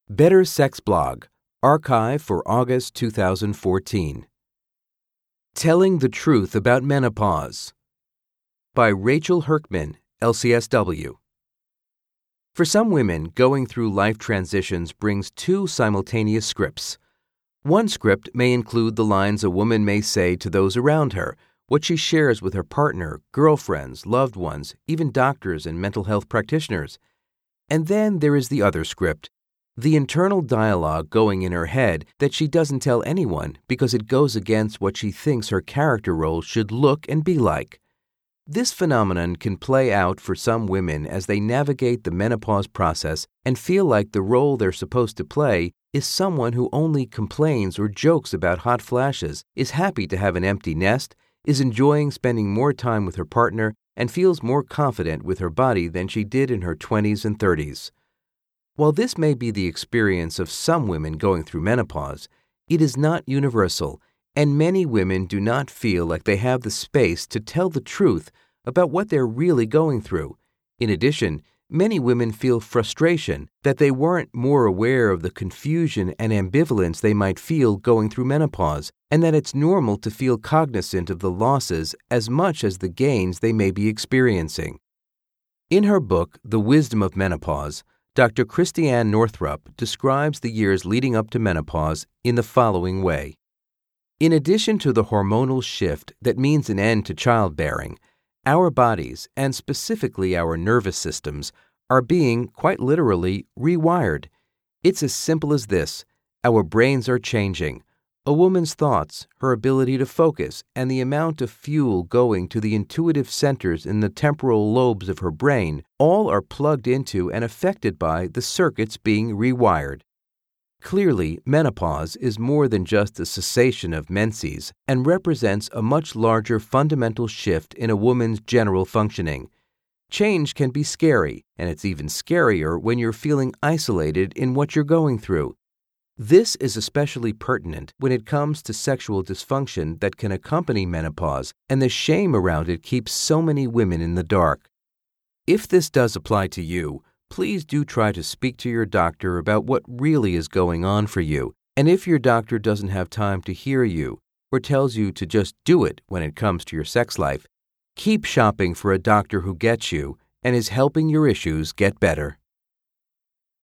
Better Sex Blog, archive for August 2014. Telling the Truth About Menopause by Rachel Herkman, LCSW. For some women, going through life transitions brings two simultaneous scripts. One script may include the lines a woman may say to those around her, what she shares with her partner, girlfriends, loved ones, even doctors and mental health practitioners. And then there is the other script, the internal dialogue going in her head that she doesn't tell anyone because it goes against what she thinks her character role should look and be like. This phenomenon can play out for some women as they navigate the menopause process and feel like the role they're supposed to play is someone who only complains or jokes about hot flashes, is happy to have an empty nest, is enjoying spending more time with her partner, and feels more confident with her body than she did in her 20s and 30s. While this may be the experience of some women going through menopause, it is not universal, and many women do not feel like they have the space to tell the truth about what they're really going through. In addition, many women feel frustration that they weren't more aware of the confusion and ambivalence they might feel going through menopause, and that it's normal to feel cognizant of the losses as much as the gains they may be experiencing. In her book, The Wisdom of Menopause, Dr. Christiane Northrup describes the years leading up to menopause in the following way. In addition to the hormonal shift that means an end to childbearing, our bodies, and specifically our nervous systems, are being, quite literally, rewired. It's as simple as this. Our brains are changing. A woman's thoughts, her ability to focus, and the amount of fuel going to the intuitive centers in the temporal lobes of her brain all are plugged into and affected by the circuits being rewired. Clearly, menopause is more than just a cessation of menses and represents a much larger fundamental shift in a woman's general functioning. Change can be scary, and it's even scarier when you're feeling isolated in what you're going through. This is especially pertinent when it comes to sexual dysfunction that can accompany menopause, and the shame around it keeps so many women in the dark. If this does apply to you, please do try to speak to your doctor about what really is going on for you, and if your doctor doesn't have time to hear you or tells you to just do it when it comes to your sex life, keep shopping for a doctor who gets you and is helping your issues get better.